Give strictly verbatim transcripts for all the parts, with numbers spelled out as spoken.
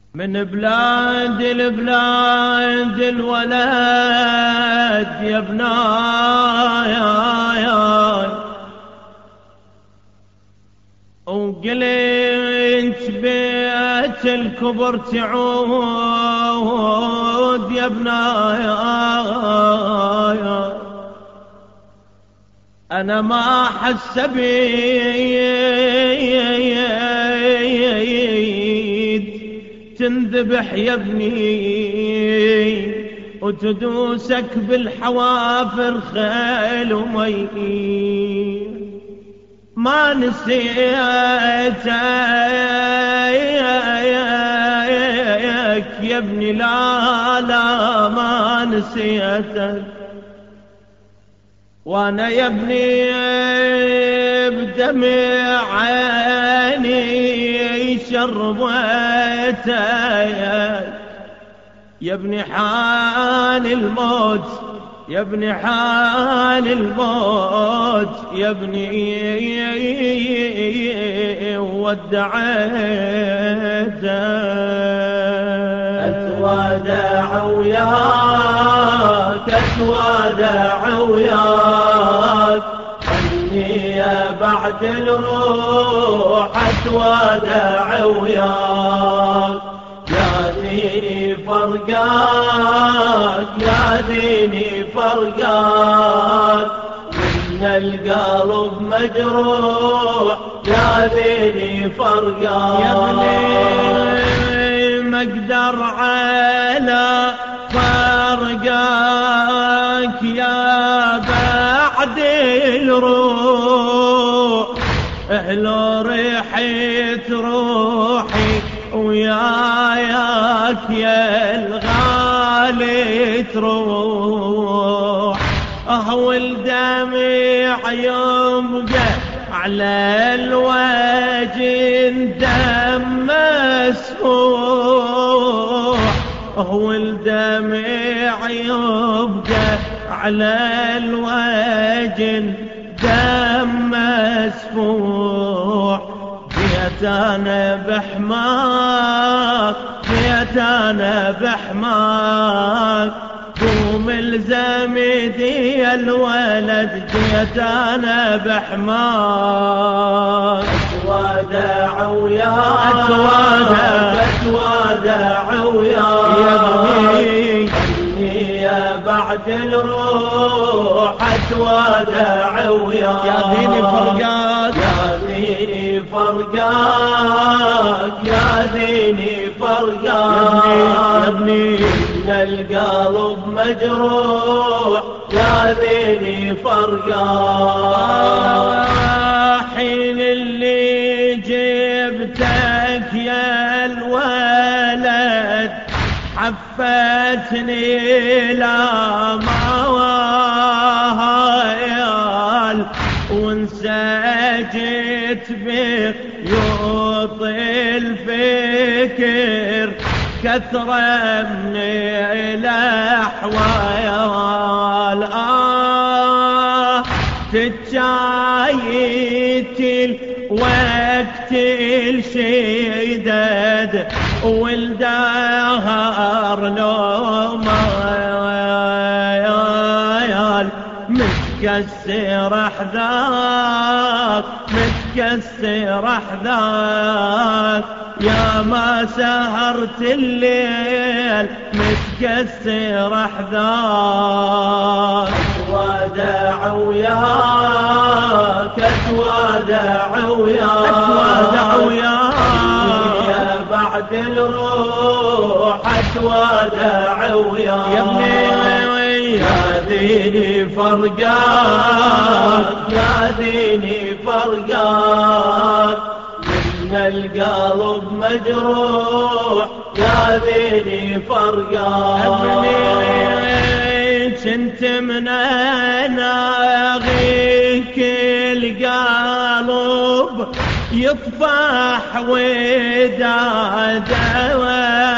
من بلاد البلاد الولد يا ابناي وقلت بيت الكبر تعود يا ابناي. أنا ما حسبيت تنذبح يا ابني وتدوسك بالحوافر خيل ومي، ما نسيتك يا ابني، لا لا ما نسيتك. وانا يا ابني بدمع عيني شربتك يا ابني، حان الموت يا ابني، حان الموت يا ابني، ودعيتك. اتودع وياك اتودع وياك، اني بعد الروح اتودع وياك. يا ديني فرقاك يا ديني فرقاك، من القلب مجروح يا ديني فرقاك. يا ابني ما اقدر على فرقاك يا بعد الروح، اهلو ريحة روحي وياك يا الغالي تروح. اهو الدمع يبقى على الوجه دم مسفوح، هو الدمع يبقى على الوجه دم مسفوح. جيت انا بحماك جيت انا بحماك، قوم الزم يدي الولد جيت انا بحماك. اتودع وياك اتودع اتودع وياك يا ابني، اني بعد الروح اتودع وياك. يا ديني فرقاك يا ديني فرقاك يا ديني فرقاك يا ابني، إن القلب مجروح يا ديني فرقاك. حين اللي جبتك يا الولد حفتني لا موال، وانسجت بخيوط الفكر كثرة من الأحوال. آه تتجايت الوقت الشدد والدهر نومال، متكسر احذاك متكسر احذاك، يا ما سهرت الليل متكسر احذاك. اتودع وياك اتودع وياك اتودع وياك بعد الروح اتودع وياك. يا ابني يا ديني فرقاك يا ديني فرقاك، من القلب مجروح يا ديني فرقاك. ابني كنت من اناغيك القلب يطفح وداده،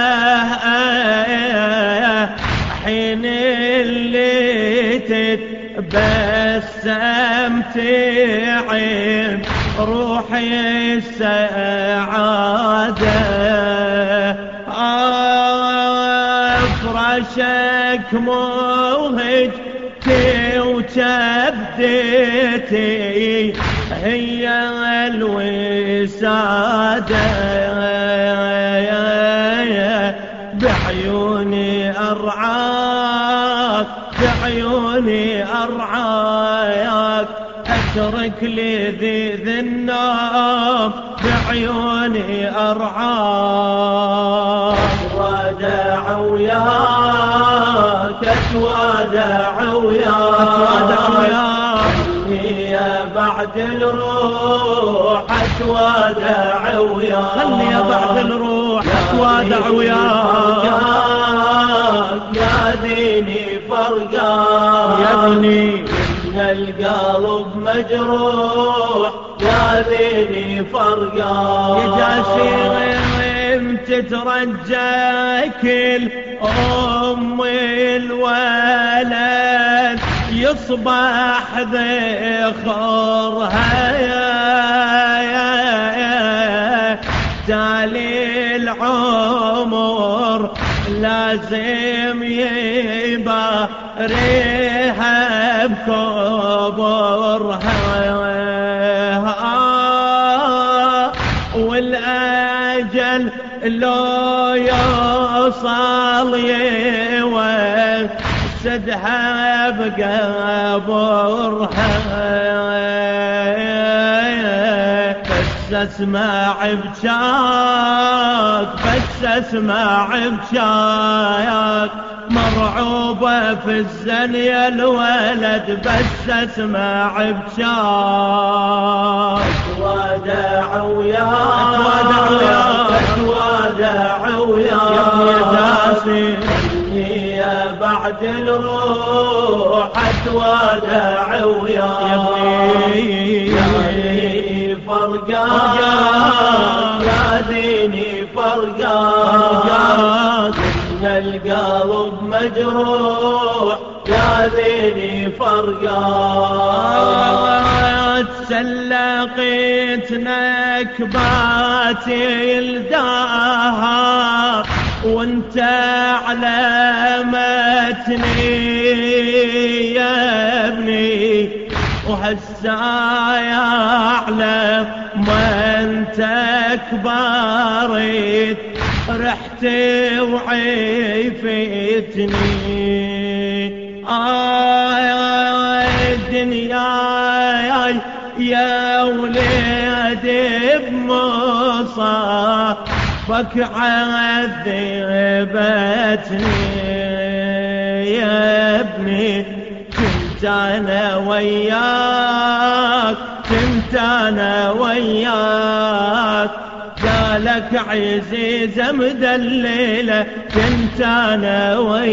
حين اللي تتبسم تعب روحي السعادة. عاشك موهجتي وكبدتي هي الوسادة بعيوني أرعاك بعيوني أرعاك اترك لي ذي ذي النوم بعيوني أرعاك اتوادع وياك اتوادع وياك يا بعد الروح اتوادع وياك خلي يا بعد الروح اتوادع وياك يا ديني فرقاك يا ابني القلب مجروح يا ديني فرقاك يا جاسم تترجى كل أم الولد يصبح ذخرها تالي العمر لازم يباريها بكبرها والأجل لو يوصل يوسدها بقبرها بس اسمع بجاك بس اسمع بجاك مرعوبة في الزن يا الولد بس اسمع بجاك اتوادع وياك اتوادع وياك اتوادع وياك يا ابن جاسم يا بعد الروح اتوادع وياك يا ابني يا ديني فرقاك يا ديني فرقاك إن القلب مجروح يا ديني فرقاك تسلقت نكباتي الدهر وانت علمتني يا ابني وهسا يعلم من تكبرت رحتي وعيفتني آه الدنيا يا ولد بمصابك عذبتني يا ابني كنت انا وياك كنت انا وياك قالك عزيزة مدللة كنت انا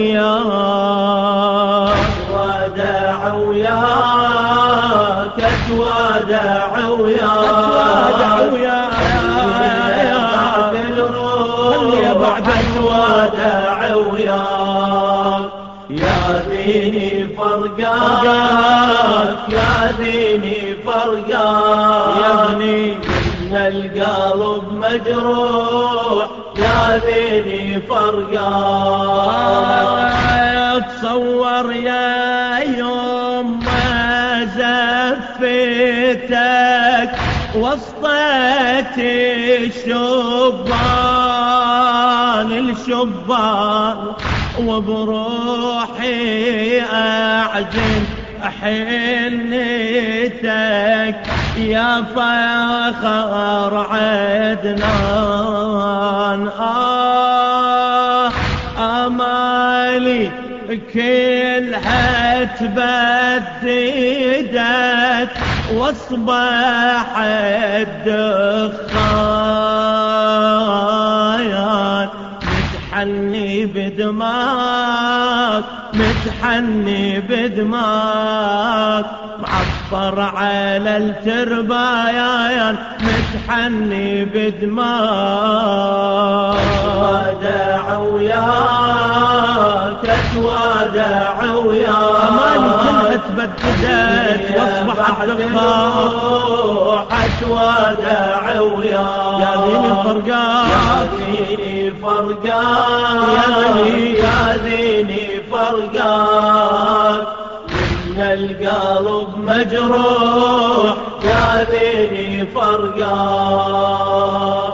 وياك اتوادع وياك اتوادع وياك اتوادع وياك بعد الروح يا بعد اتوادع وياك يا ديني فرقاك يا ديني فرقاك يا ابني إن القلب مجروح يا ديني فرقاك تصور يا يوم ما زفتك وسطت الشبان الشبان وبروحي أعجن حنيتك يا فخر عدنان آه أمالي كلها تبددت واصبح الدخان متحني بدماك متحني بدماك معفر على التربايان متحني بدماك اتوادع وياك اتوادع وياك أماني كلها تبددت واصبحت دخان وداع وياك يا ذيني فرقان يا ذيني فرقان يا ذيني فرقان إن القلب مجروح يا ذيني فرقان